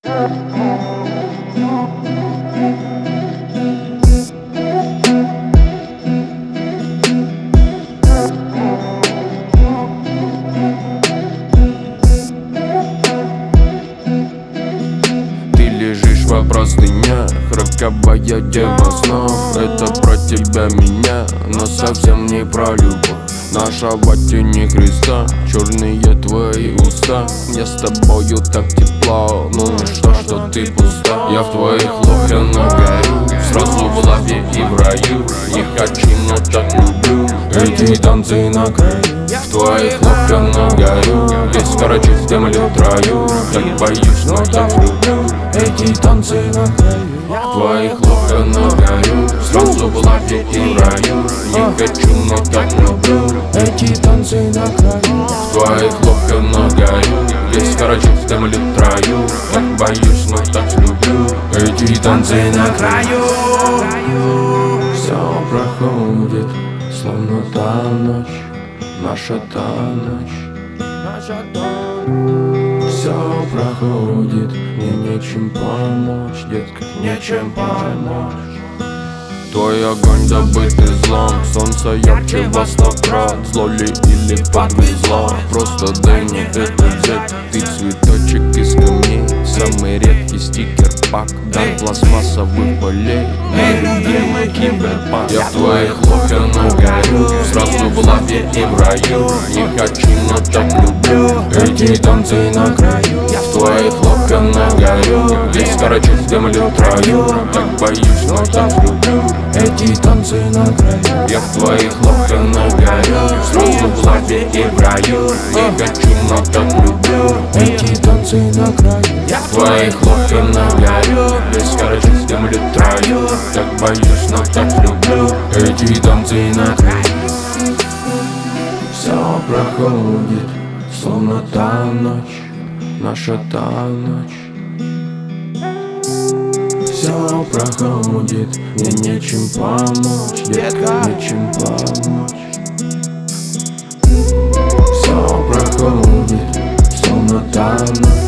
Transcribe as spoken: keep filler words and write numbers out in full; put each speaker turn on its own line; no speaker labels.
Ты лежишь во простынях, роковая дева снов. Это про тебя, меня, но совсем не про любовь. Наша во тени Христа, черные твои уста. Мне с тобою так тепло, ну и что, что ты пуста. Я в твоих локонах горю, сразу в лаве и в раю. Не хочу, но так люблю эти танцы на краю. В твоих локонах горю, весь короче в землю трою. Так боюсь, но так люблю эти танцы на краю. В твоих локонах горю, сразу в лаве и в раю. Не хочу, но так люблю эти танцы на краю. В твоих локонах горю, весь короче в землю трою. Так боюсь, но так люблю эти танцы на краю. Все проходит, словно та ночь, наша та ночь. Все проходит, мне нечем помочь, детка, нечем помочь. Твой огонь добытый злом, солнце ярче во сто крат. Зло ли или подвезло, просто дай мне это взять. Ты цветочек из камней, самый редкий стикер-пак. Дай пластмассовых полей, мой любимый киберпанк. Я в твоих локонах горю, сразу в лаве и в раю. Не хочу, но так люблю эти танцы на краю. Я в твоих локонах горю, весь короче в землю трою. Так боюсь, но так люблю эти танцы на краю. Я в твоих локонах горю, сразу в лаве и в раю. Не хочу, но так люблю эти танцы на краю. Я в твоих локонах горю, весь короче в землю трою. Так боюсь, но так люблю эти танцы на краю. Все проходит, словно та ночь, наша та ночь. Все проходит, мне нечем помочь, детка, нечем помочь. Все проходит, словно та ночь.